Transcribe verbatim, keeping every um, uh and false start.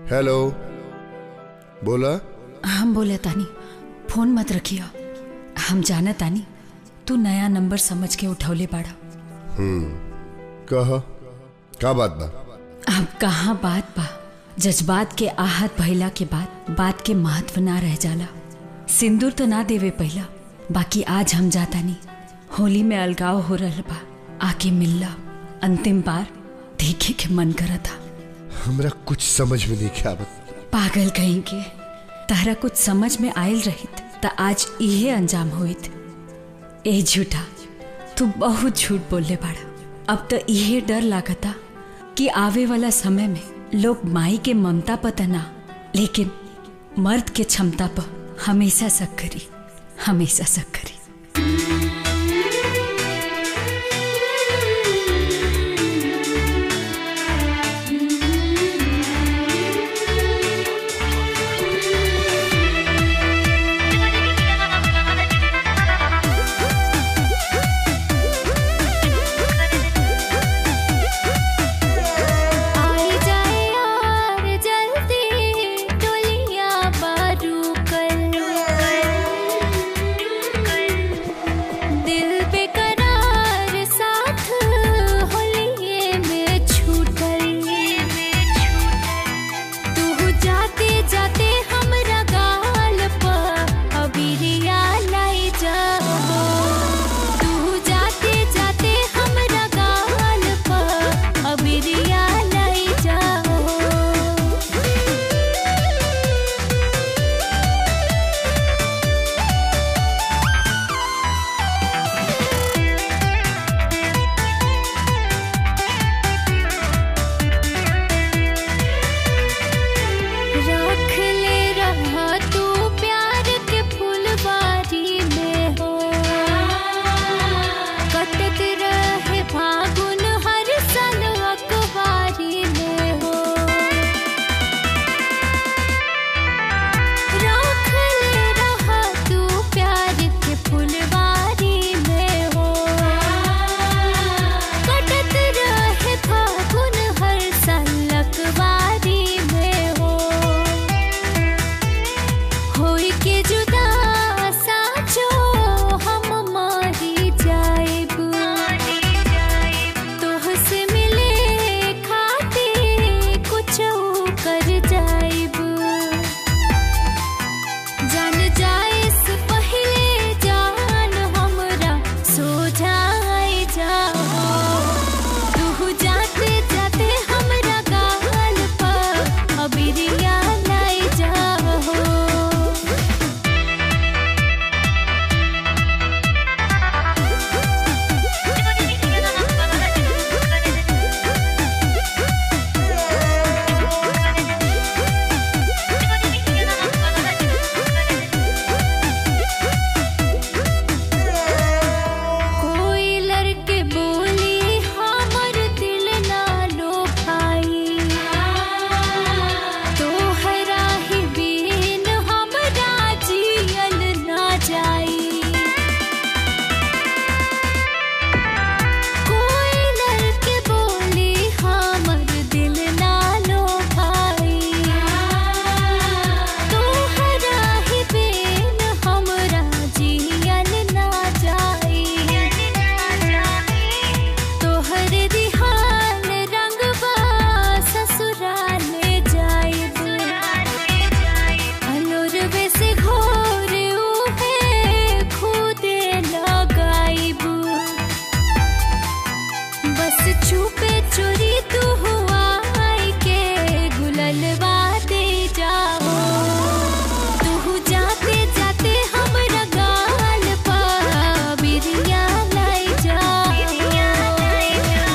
Hello, बोला? हम बोले तानी, फोन मत रखियो। हम जाना तानी तू नया नंबर समझ के उठौले पाड़ा। हम्म, कहा का बात बा? अब कहाँ बात बा, जज्बात के आहत भइला के बाद बात के महत्व ना रह जाला। सिंदूर तो ना देवे पहला, बाकी आज हम जाता नहीं। होली में अलगाव हो रहा बा, आके मिलला। अंतिम बार देखे के मन करा था। हमरा कुछ समझ में नहीं क्या बात। पागल कहीं के, तारा कुछ समझ में आयल रहित त आज इहे अंजाम होइत। ए झूठा, तू बहुत झूठ बोलले बाड़ा। अब तो इहे डर लागता कि आवे वाला समय में लोग माई के ममता पर ना, लेकिन मर्द के क्षमता पर हमेशा शक करी, हमेशा शक करी। छुपे चोरी